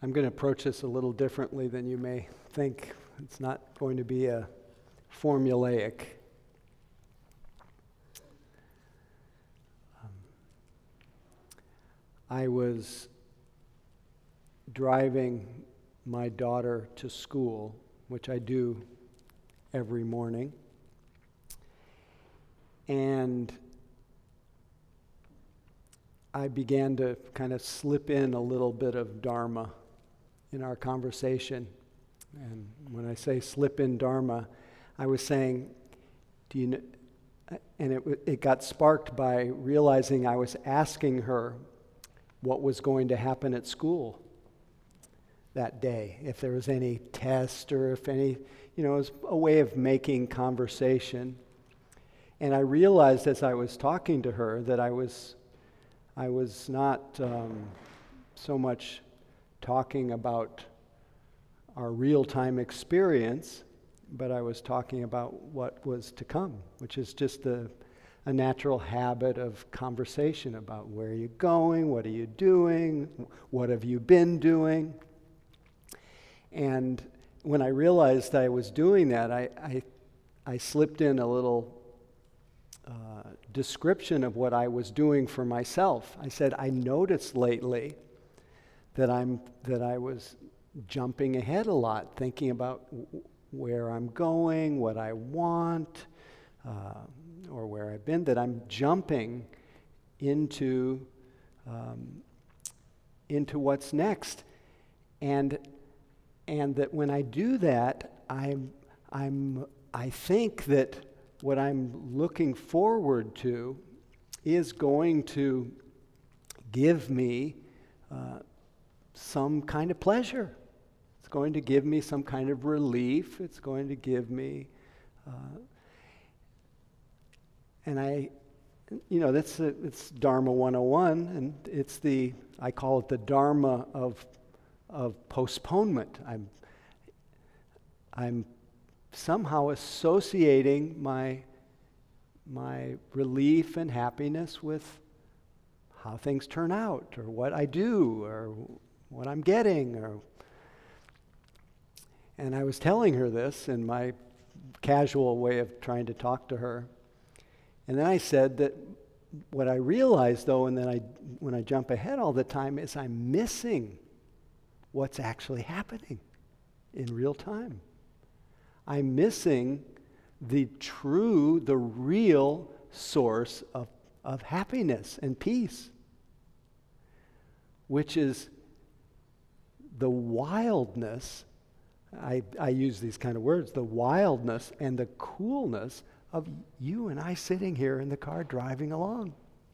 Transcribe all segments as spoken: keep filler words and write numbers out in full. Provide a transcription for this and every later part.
I'm going to approach this a little differently than you may think. It's not going to be a formulaic. Um, I was driving my daughter to school, which I do every morning, and I began to kind of slip in a little bit of Dharma in our conversation. And when I say slip in Dharma, I was saying, do you know, and it, it got sparked by realizing I was asking her what was going to happen at school that day, if there was any test or if any, you know, it was a way of making conversation. And I realized as I was talking to her that I was I was not um, so much talking about our real-time experience, but I was talking about what was to come, which is just a, a natural habit of conversation about where are you going, what are you doing, what have you been doing. And when I realized I was doing that, I, I, I slipped in a little Uh, description of what I was doing for myself. I said, I noticed lately that I'm that I was jumping ahead a lot, thinking about w- where I'm going, what I want, uh, or where I've been, that I'm jumping into um, into what's next. And and that when I do that, I'm I'm I think that what I'm looking forward to is going to give me uh, some kind of pleasure. It's going to give me some kind of relief. It's going to give me, uh, and I, you know, that's a, it's Dharma one oh one, and it's the, I call it the Dharma of of postponement. I'm, I'm somehow associating my my relief and happiness with how things turn out, or what I do, or what I'm getting, or and I was telling her this in my casual way of trying to talk to her. And then I said that what I realized though, and then I when I jump ahead all the time, is I'm missing what's actually happening in real time. I'm missing the true, the real source of, of happiness and peace, which is the wildness, I, I use these kind of words, the wildness and the coolness of you and I sitting here in the car driving along.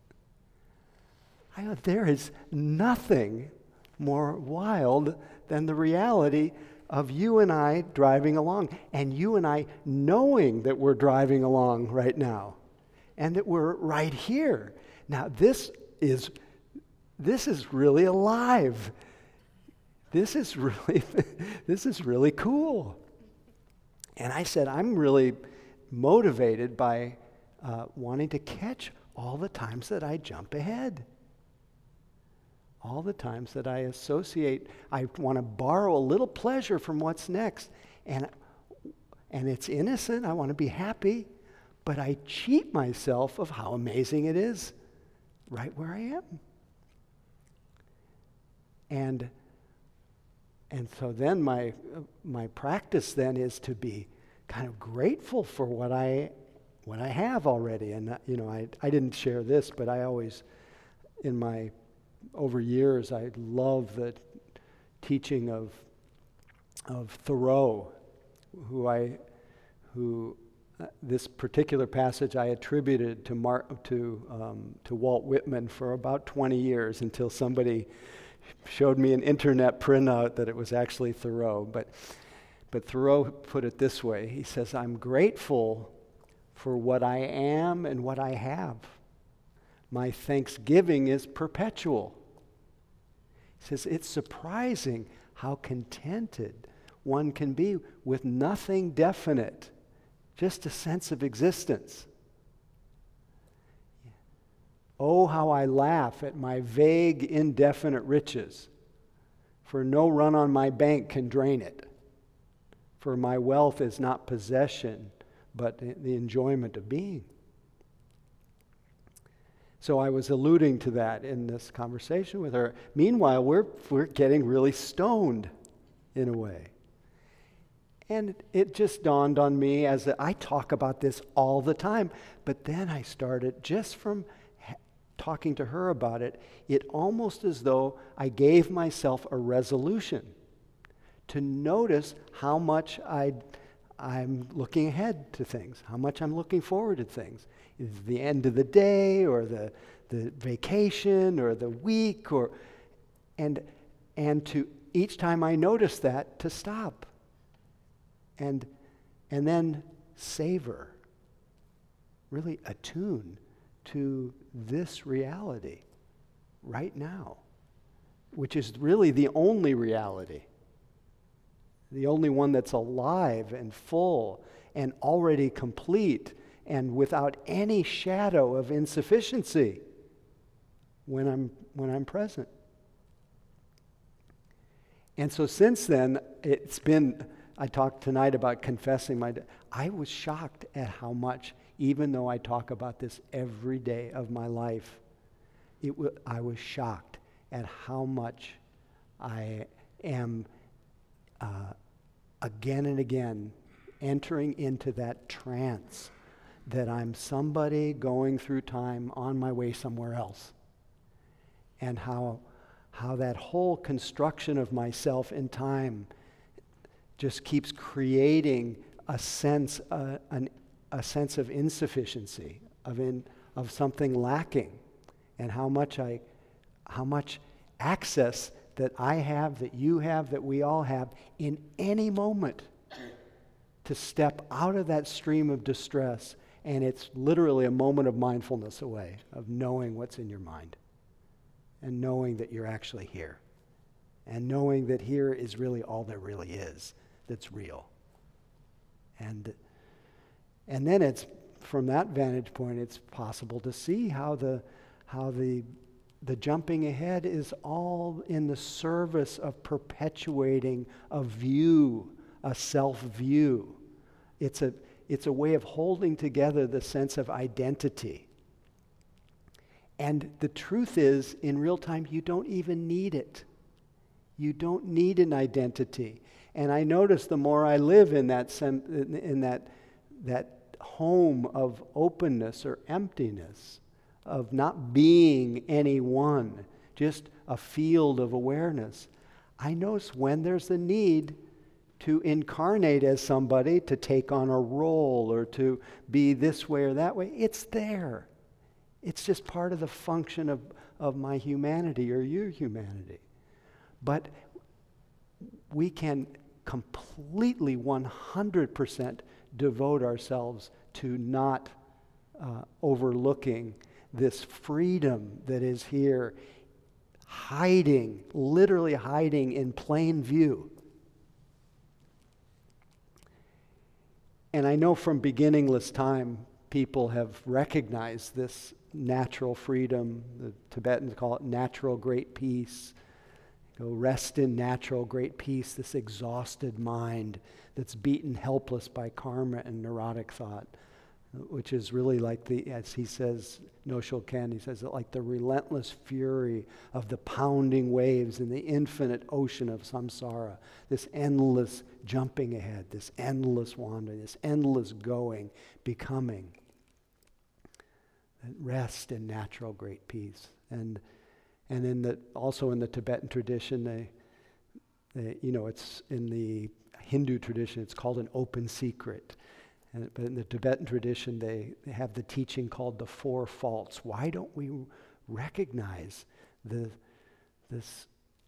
I know there is nothing more wild than the reality of you and I driving along, and you and I knowing that we're driving along right now, and that we're right here. Now this is this is really alive. This is really this is really cool. And I said, I'm really motivated by uh, wanting to catch all the times that I jump ahead. All the times that I associate, I want to borrow a little pleasure from what's next. And, and it's innocent, I want to be happy, but I cheat myself of how amazing it is right where I am. And, and so then my, my practice then is to be kind of grateful for what I, what I have already. And, you know, I, I didn't share this, but I always, in my over years, I love the teaching of of Thoreau, who I, who uh, this particular passage I attributed to Mar- to um, to Walt Whitman for about twenty years until somebody showed me an internet printout that it was actually Thoreau. But but Thoreau put it this way: he says, "I'm grateful for what I am and what I have. My thanksgiving is perpetual." He says, it's surprising how contented one can be with nothing definite, just a sense of existence. Oh, how I laugh at my vague, indefinite riches, For no run on my bank can drain it. For my wealth is not possession, but the enjoyment of being. So I was alluding to that in this conversation with her. Meanwhile, we're, we're getting really stoned in a way. And it just dawned on me as I talk about this all the time, but then I started, just from ha- talking to her about it, it almost as though I gave myself a resolution to notice how much I, I'm looking ahead to things, how much I'm looking forward to things. Is the end of the day or the, the vacation or the week, or and and to each time I notice that, to stop and and then savor, really attune to this reality right now, which is really the only reality, the only one that's alive and full and already complete and without any shadow of insufficiency when I'm when I'm present. And so since then, it's been, I talked tonight about confessing my, I was shocked at how much, even though I talk about this every day of my life, it w- I was shocked at how much I am uh, again and again entering into that trance that I'm somebody going through time on my way somewhere else. And how how that whole construction of myself in time just keeps creating a sense uh, an, a sense of insufficiency, of in of something lacking, and how much I how much access that I have, that you have, that we all have in any moment to step out of that stream of distress. And it's literally a moment of mindfulness away, of knowing what's in your mind and knowing that you're actually here and knowing that here is really all there really is that's real. And and then it's, from that vantage point, it's possible to see how the how the the jumping ahead is all in the service of perpetuating a view, a self-view. It's a It's a way of holding together the sense of identity. And the truth is, in real time, you don't even need it. You don't need an identity. And I notice the more I live in that sem- in that that home of openness or emptiness, of not being anyone, just a field of awareness, I notice when there's a need to incarnate as somebody, to take on a role or to be this way or that way, it's there. It's just part of the function of, of my humanity or your humanity. But we can completely one hundred percent devote ourselves to not uh, overlooking this freedom that is here, hiding, literally hiding in plain view. And I know from beginningless time, people have recognized this natural freedom. The Tibetans call it natural great peace. Go rest in natural great peace, this exhausted mind that's beaten helpless by karma and neurotic thought, which is really like the, as he says, Noshul Ken, he says it like the relentless fury of the pounding waves in the infinite ocean of samsara, this endless jumping ahead, this endless wandering, this endless going, becoming. Rest in natural great peace. And and in the also in the Tibetan tradition, they, they you know, it's in the Hindu tradition, it's called an open secret. And, but in the Tibetan tradition, they, they have the teaching called the Four Faults. Why don't we recognize the this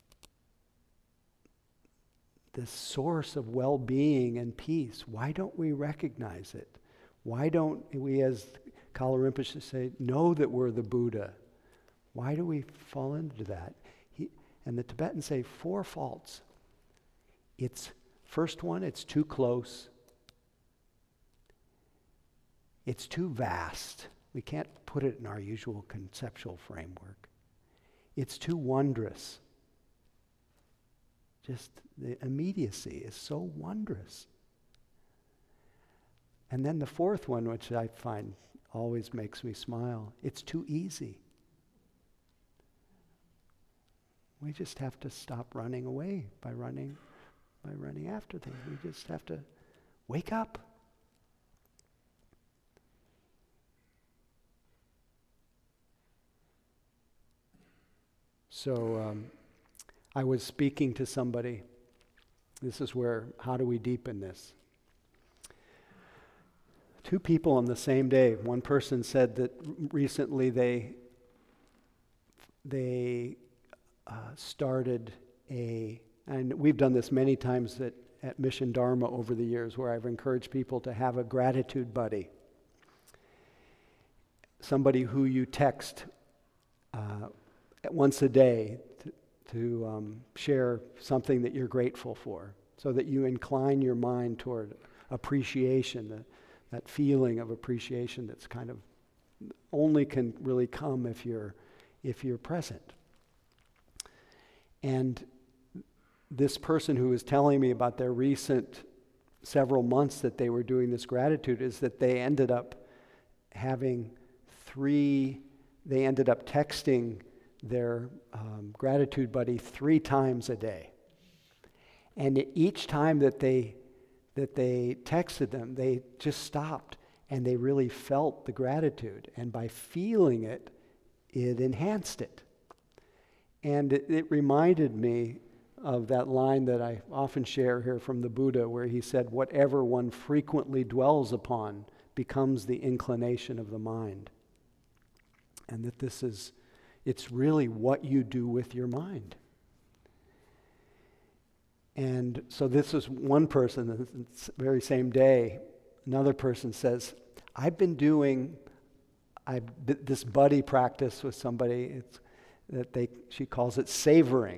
this source of well-being and peace? Why don't we recognize it? Why don't we, as Kala Rinpoche say, know that we're the Buddha? Why do we fall into that? He, and the Tibetans say four faults. It's, first one, it's too close. It's too vast. We can't put it in our usual conceptual framework. It's too wondrous. Just the immediacy is so wondrous. And then the fourth one, which I find always makes me smile, it's too easy. We just have to stop running away by running, by running after things. We just have to wake up. So um, I was speaking to somebody. This is where, how do we deepen this? Two people on the same day. One person said that recently they they uh, started a, and we've done this many times at, at Mission Dharma over the years, where I've encouraged people to have a gratitude buddy. Somebody who you text uh, once a day to, to um, share something that you're grateful for, so that you incline your mind toward appreciation, the, that feeling of appreciation that's kind of only can really come if you're if you're present. And this person who was telling me about their recent several months that they were doing this gratitude is that they ended up having three, they ended up texting their um, gratitude buddy three times a day. And each time that they that they texted them, they just stopped and they really felt the gratitude. And by feeling it, it enhanced it. And it, it reminded me of that line that I often share here from the Buddha, where he said, whatever one frequently dwells upon becomes the inclination of the mind. And that this is, it's really what you do with your mind. And so this is one person, the very same day, another person says, I've been doing I've, this buddy practice with somebody, it's, that they she calls it savoring,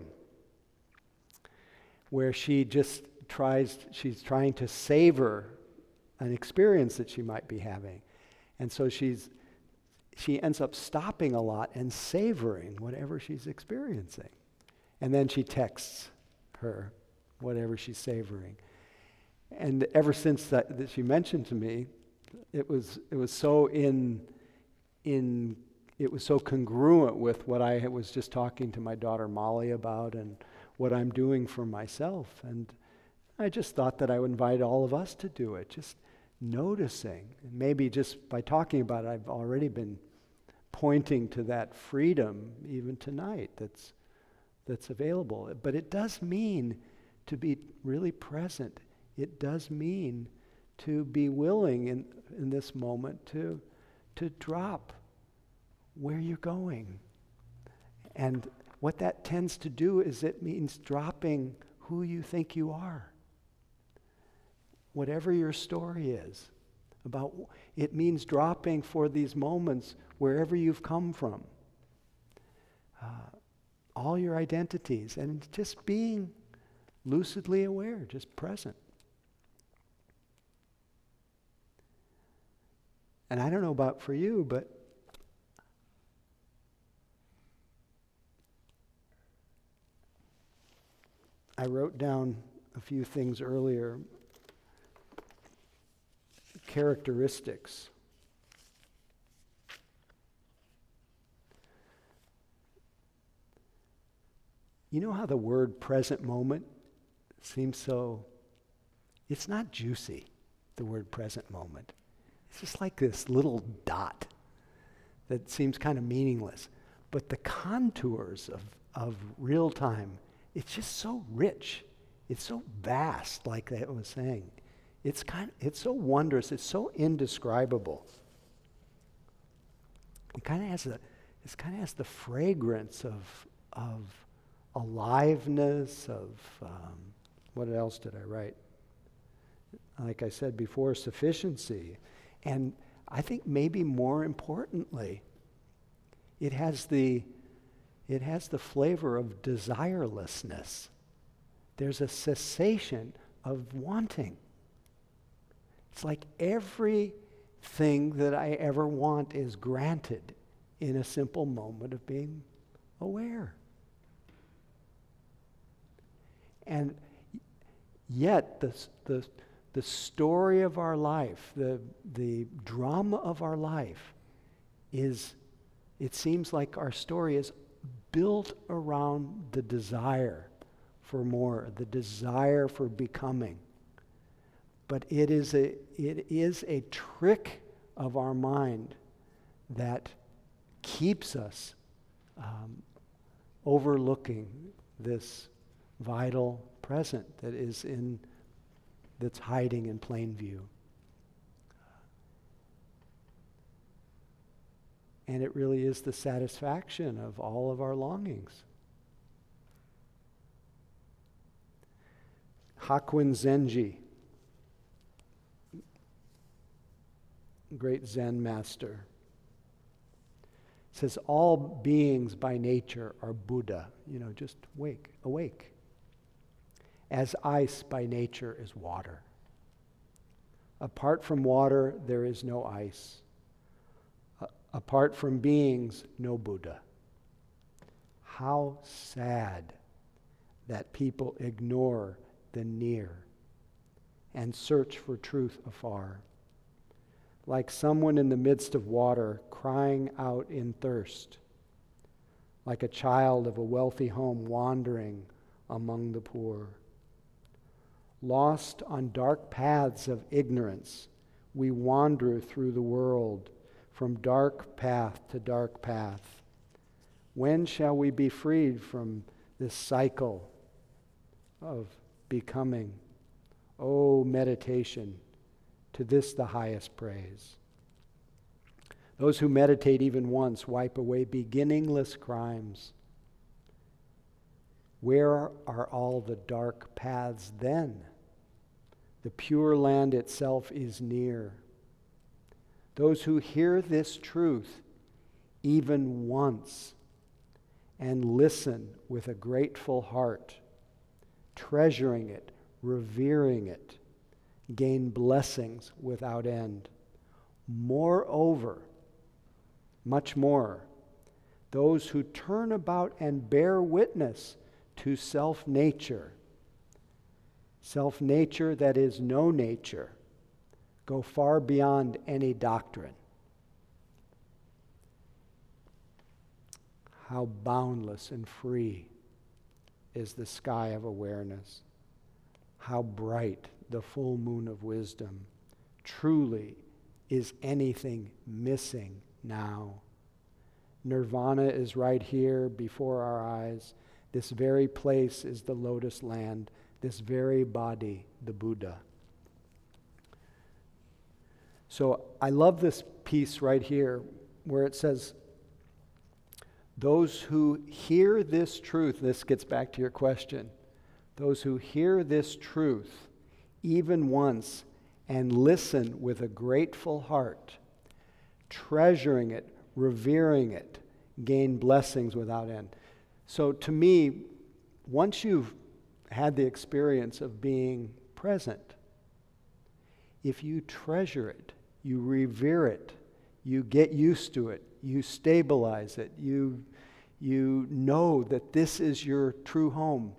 where she just tries, she's trying to savor an experience that she might be having. And so she's she ends up stopping a lot and savoring whatever she's experiencing. And then she texts her whatever she's savoring. And ever since that, that she mentioned to me, it was it was so in in it was so congruent with what I was just talking to my daughter Molly about and what I'm doing for myself. And I just thought that I would invite all of us to do it, just noticing. And maybe just by talking about it, I've already been pointing to that freedom even tonight that's that's available. But it does mean to be really present. It does mean to be willing in, in this moment to, to drop where you're going. And what that tends to do is it means dropping who you think you are. Whatever your story is about, it means dropping for these moments wherever you've come from. Uh, all your identities, and just being lucidly aware, just present. And I don't know about for you, but I wrote down a few things earlier. Characteristics. You know how the word present moment seems so, it's not juicy, the word present moment. It's just like this little dot that seems kind of meaningless. But the contours of, of real time, it's just so rich. It's so vast, like I was saying. It's kind of, it's so wondrous, it's so indescribable. It kind of has a, it kind of has the fragrance of, of aliveness, of, um, what else did I write? Like I said before, sufficiency. And I think maybe more importantly, it has the, it has the flavor of desirelessness. There's a cessation of wanting. It's like everything that I ever want is granted in a simple moment of being aware. And yet the, the, the story of our life, the, the drama of our life is, it seems like our story is built around the desire for more, the desire for becoming. But it is a, it is a trick of our mind that keeps us um, overlooking this vital present that is in, that's hiding in plain view. And it really is the satisfaction of all of our longings. Hakuin Zenji, great Zen master, says all beings by nature are Buddha, you know, just wake, awake. As ice by nature is water. Apart from water, there is no ice. A- apart from beings, no Buddha. How sad that people ignore the near and search for truth afar. Like someone in the midst of water crying out in thirst. Like a child of a wealthy home wandering among the poor. Lost on dark paths of ignorance, we wander through the world from dark path to dark path. When shall we be freed from this cycle of becoming? Oh, meditation, to this the highest praise. Those who meditate even once wipe away beginningless crimes. Where are all the dark paths then? The pure land itself is near. Those who hear this truth even once and listen with a grateful heart, treasuring it, revering it, gain blessings without end. Moreover, much more, those who turn about and bear witness to self-nature, self-nature that is no nature, go far beyond any doctrine. How boundless and free is the sky of awareness. How bright the full moon of wisdom. Truly, is anything missing now? Nirvana is right here before our eyes. This very place is the lotus land. This very body, the Buddha. So I love this piece right here where it says, those who hear this truth, this gets back to your question, those who hear this truth even once and listen with a grateful heart, treasuring it, revering it, gain blessings without end. So to me, once you've had the experience of being present, if you treasure it, you revere it, you get used to it, you stabilize it, you, you know that this is your true home,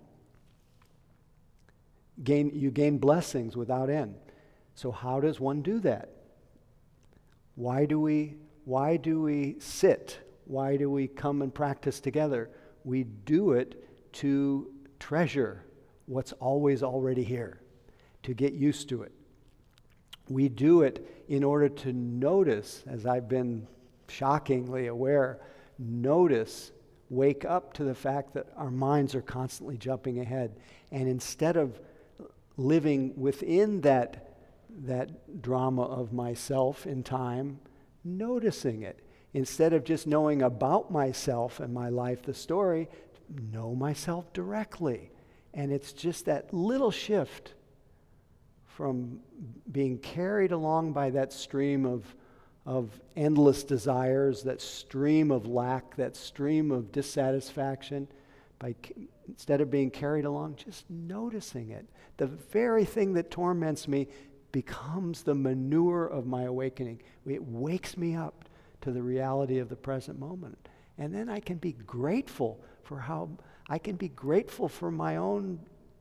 gain, you gain blessings without end. So how does one do that? Why do we, why do we sit? Why do we come and practice together? We do it to treasure what's always already here, to get used to it. We do it in order to notice, as I've been shockingly aware, notice, wake up to the fact that our minds are constantly jumping ahead. And instead of living within that, that drama of myself in time, noticing it. Instead of just knowing about myself and my life, the story, know myself directly. And it's just that little shift from being carried along by that stream of, of endless desires, that stream of lack, that stream of dissatisfaction, by instead of being carried along, just noticing it. The very thing that torments me becomes the manure of my awakening. It wakes me up to the reality of the present moment. And then I can be grateful for how, I can be grateful for my own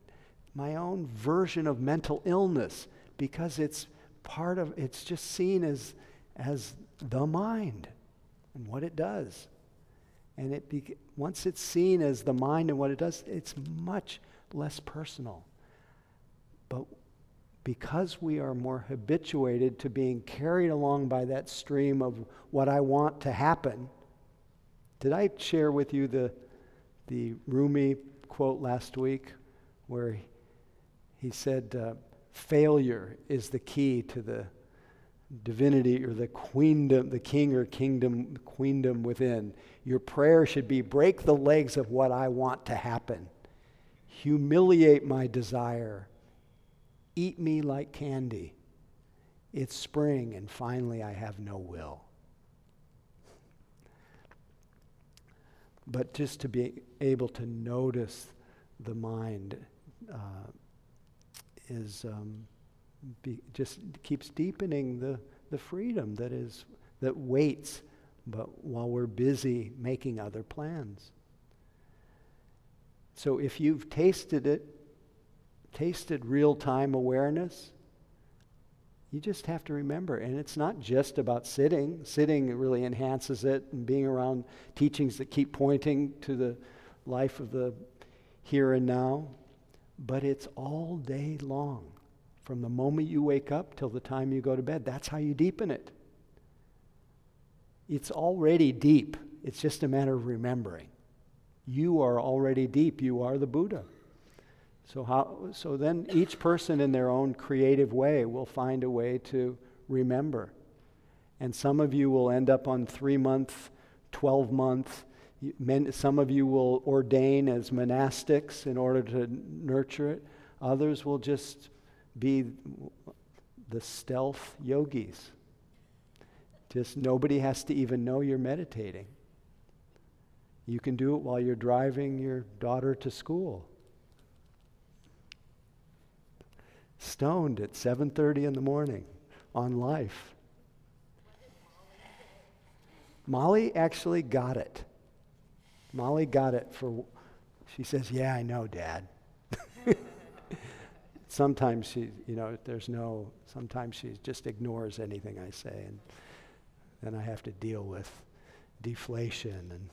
my own version of mental illness, because it's part of, it's just seen as, as the mind and what it does. And it be, once it's seen as the mind and what it does, it's much less personal. But because we are more habituated to being carried along by that stream of what I want to happen, did I share with you the, the Rumi quote last week where he, he said, uh, failure is the key to the divinity or the queendom, the king or kingdom, queendom within. Your prayer should be, break the legs of what I want to happen. Humiliate my desire. Eat me like candy. It's spring and finally I have no will. But just to be able to notice the mind uh, is um, be, just keeps deepening the, the freedom that is that waits, but while we're busy making other plans. So if you've tasted it, tasted real-time awareness, you just have to remember, and it's not just about sitting. Sitting really enhances it, and being around teachings that keep pointing to the life of the here and now. But it's all day long, from the moment you wake up till the time you go to bed. That's how you deepen it. It's already deep. It's just a matter of remembering. You are already deep. You are the Buddha. So how? So then each person in their own creative way will find a way to remember. And some of you will end up on three-month, twelve-month. Some of you will ordain as monastics in order to nurture it. Others will just be the stealth yogis. Just nobody has to even know you're meditating. You can do it while you're driving your daughter to school. Stoned at seven thirty in the morning on Life. Molly actually got it. Molly got it for, she says, yeah, I know, Dad. Sometimes she, you know, there's no, sometimes she just ignores anything I say, and then I have to deal with deflation. And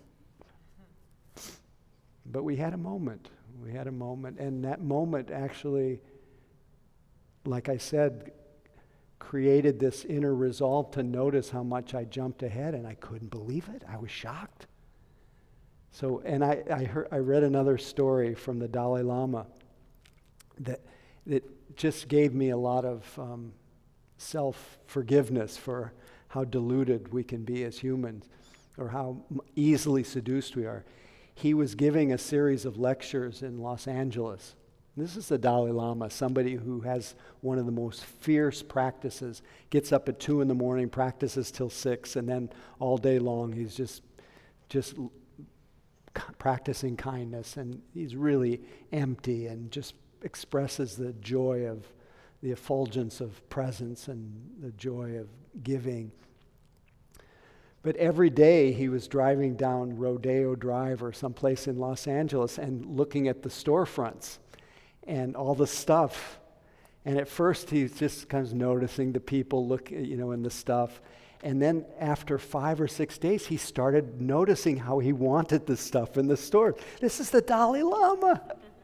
But we had a moment. We had a moment, and that moment actually, like I said, created this inner resolve to notice how much I jumped ahead, and I couldn't believe it. I was shocked. So, and I, I, heard, I read another story from the Dalai Lama that, that just gave me a lot of um, self-forgiveness for how deluded we can be as humans, or how easily seduced we are. He was giving a series of lectures in Los Angeles. This is the Dalai Lama, somebody who has one of the most fierce practices, gets up at two in the morning, practices till six, and then all day long he's just, just practicing kindness, and he's really empty and just expresses the joy of the effulgence of presence and the joy of giving. But every day he was driving down Rodeo Drive or someplace in Los Angeles and looking at the storefronts and all the stuff. And at first he's just kind of noticing the people look, you know, in the stuff. And then after five or six days, he started noticing how he wanted the stuff in the store. This is the Dalai Lama.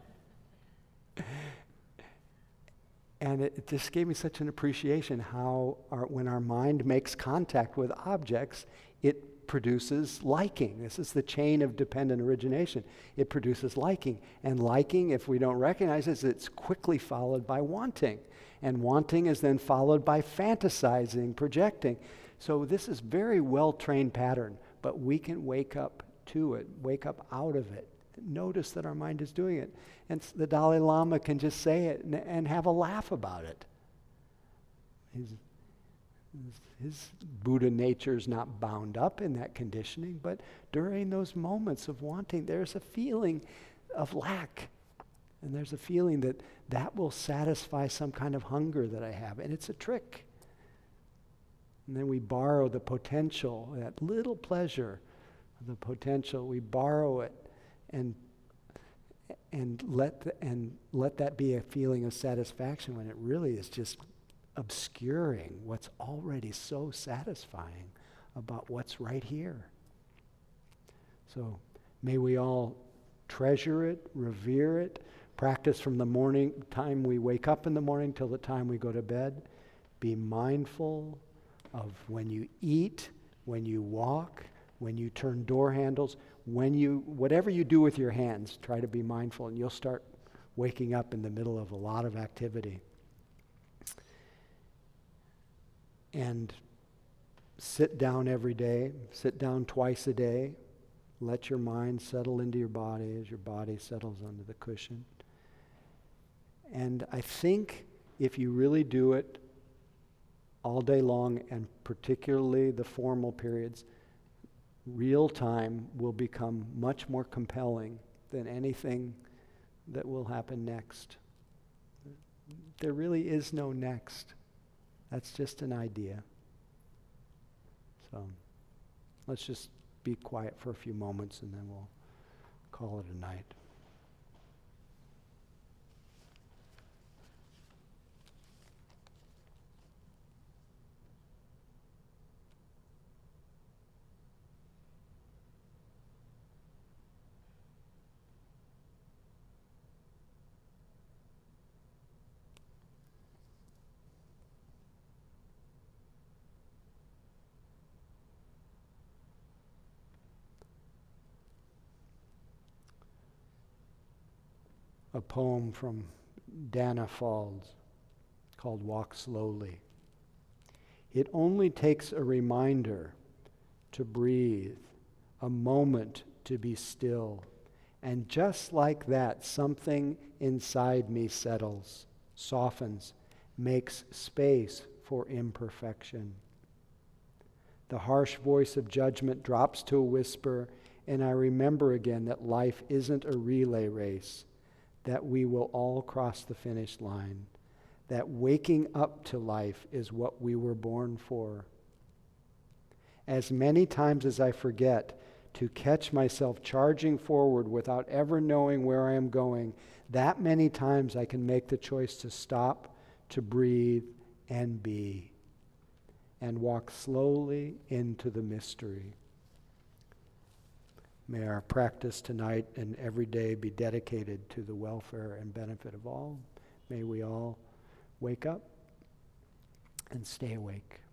And it, it just gave me such an appreciation how our, when our mind makes contact with objects, it produces liking. This is the chain of dependent origination. It produces liking. And liking, if we don't recognize it, it's quickly followed by wanting. And wanting is then followed by fantasizing, projecting. So this is very well-trained pattern, but we can wake up to it, wake up out of it. Notice that our mind is doing it. And the Dalai Lama can just say it and, and have a laugh about it. His, his Buddha nature is not bound up in that conditioning, but during those moments of wanting, there's a feeling of lack. And there's a feeling that that will satisfy some kind of hunger that I have. And it's a trick. And then we borrow the potential, that little pleasure, the potential, we borrow it and and let the, and let that be a feeling of satisfaction when it really is just obscuring what's already so satisfying about what's right here. So may we all treasure it, revere it, practice from the morning time we wake up in the morning till the time we go to bed. Be mindful of when you eat, when you walk, when you turn door handles, when you, whatever you do with your hands, try to be mindful, and you'll start waking up in the middle of a lot of activity. And sit down every day, sit down twice a day. Let your mind settle into your body as your body settles under the cushion. And I think if you really do it all day long, and particularly the formal periods, real time will become much more compelling than anything that will happen next. There really is no next. That's just an idea. So let's just be quiet for a few moments and then we'll call it a night. A poem from Dana Falls called Walk Slowly. It only takes a reminder to breathe, a moment to be still, and just like that, something inside me settles, softens, makes space for imperfection. The harsh voice of judgment drops to a whisper, and I remember again that life isn't a relay race, that we will all cross the finish line, that waking up to life is what we were born for. As many times as I forget to catch myself charging forward without ever knowing where I am going, that many times I can make the choice to stop, to breathe, and be, and walk slowly into the mystery. May our practice tonight and every day be dedicated to the welfare and benefit of all. May we all wake up and stay awake.